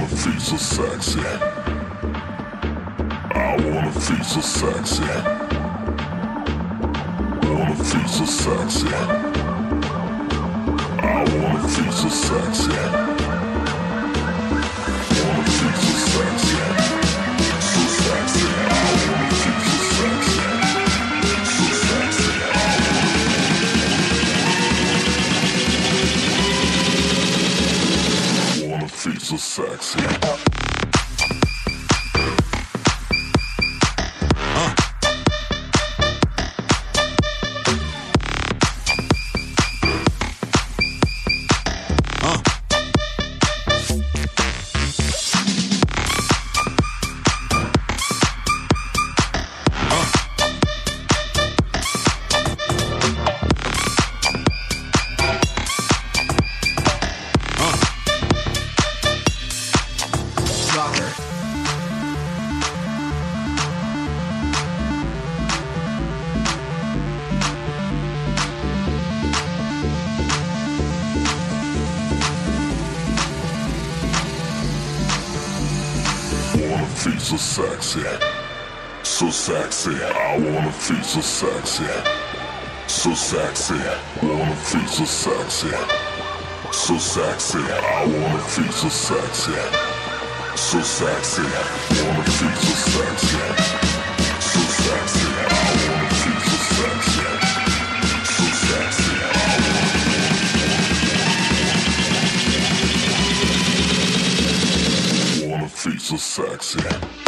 feel so sexy. I wanna feel so sexy. Wanna feel so sexy. I wanna feel so sexy. Wanna feel so sexy. So sexy. I wanna feel so sexy. So sexy. I wanna feel so sexy. Feel so sexy, so sexy. I wanna feel so sexy, so sexy. Wanna feel so sexy, so sexy. I wanna feel so sexy, so sexy. Wanna feel so sexy, so sexy. I wanna feel so sexy, so sexy. I wanna feel so sexy.